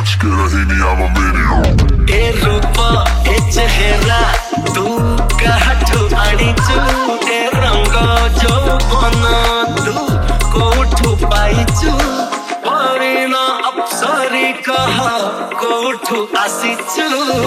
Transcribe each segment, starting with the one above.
बच के रही I'm a maniac। ए रूपा ए चेहरा तू काठू आनीचु ए रंग जो बना तू कोठू पाइचु परिना अप्सरी कहा कोठू आसीचु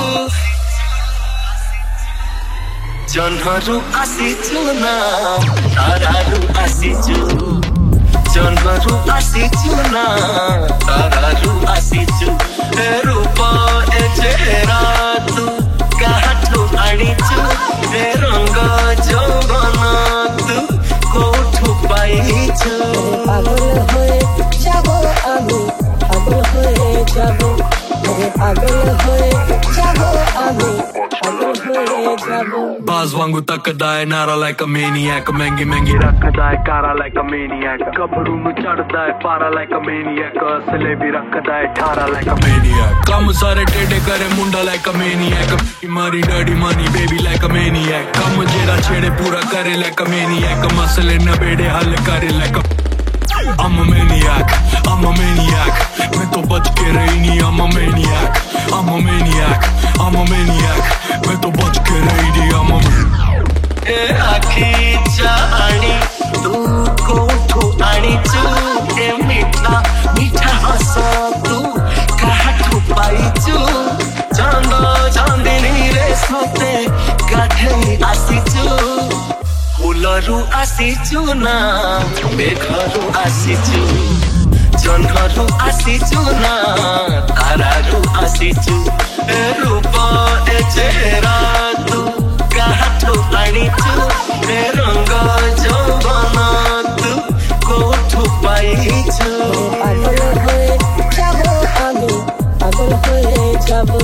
जन्हरू आसीचु ना तारारू आसीचु जन्हरू आसीचु ना तारारू आसीचु ए रूपा ए चेहरा तू काठू आनीचु ए रंग जौबन तू कोठू पाइचु पागल होए जाबो आमी पागल होए जाबो पागल होए जाबो आमी पागल होए जाबो बाज वांगू तकदा है नारा like a maniac महंगी महंगी रखदा है कारा like a maniac कपड़ू नु चढ़दा है पारा like a maniac असले भी रखदा है ठारा like a maniac कम सारे टेढ़े करे मुंडा like a maniac मारी डैडी मानी बेबी like a maniac कम जेड़ा छेड़े पूरा करे like a maniac मसले नबेड़े हल करे like a I'm a maniac, I'm a maniac मैं तो बच के रही नहीं I'm a maniac, I'm a maniac, I'm a maniac मैं तो बच के रही नहीं I'm a maniac। ए आखी जानी तू कोठू आनीचु ए मीठा मीठा हंसा तू काठू पाइचु चांद चांदनी रे सोते गाठे आसीचु फुलरू आसीचु ना मेघरू आसीचु जन्हरू आसीचु ना तारारू आसीचु ए रूपा ए चेहरा तू काठू आनीचु ए रंग जौबन तू कोठू पाइचु पागल होए जाबो आमी पागल होए जाबो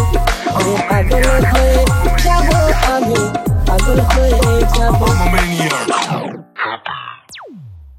पागल होए जाबो आमी पागल होए जाबो I'm a maniac।